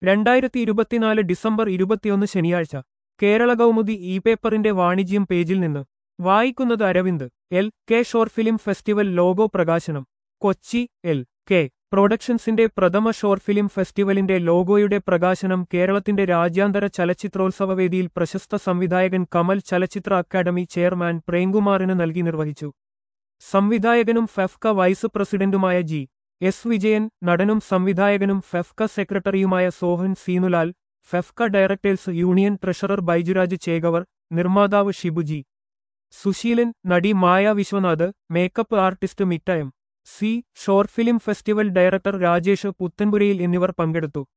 2024 December 21 ശനിയാഴ്ച Kerala Kaumudi E പേപ്പറിന്റെ വാണിജ്യം പേജിൽ നിന്ന് വായിക്കുന്നത് Aravind. L K. Short film festival logo പ്രകാശനം. കൊച്ചി. എൽ.കെ. പ്രൊഡക്ഷൻസിന്റെ പ്രഥമ ഷോർട്ട് ഫിലിം ഫെസ്റ്റിവലിന്റെ ലോഗോയുടെ പ്രകാശനം കേരളത്തിന്റെ രാജ്യാന്തര ചലച്ചിത്രോത്സവവേദിയിൽ പ്രശസ്ത സംവിധായകൻ കമൽ ചലച്ചിത്ര അക്കാദമി ചെയർമാൻ പ്രേംകുമാറിന് നൽകി നിർവഹിച്ചു. സംവിധായകനും ഫെഫ്ക വൈസ് പ്രസിഡന്റുമായ ജി. എസ്. വിജയൻ, നടനും സംവിധായകനും ഫെഫ്ക സെക്രട്ടറിയുമായ Sohan Seenulal, FEFKA directors union treasurer Baijuraj Chekavar, നിർമ്മാതാവ് ഷിബുജി സുശീലൻ, നടി Maya Viswanath, makeup artist Mitta M. C, short film festival director Rajesh Puthanpurayil എന്നിവർ പങ്കെടുത്തു.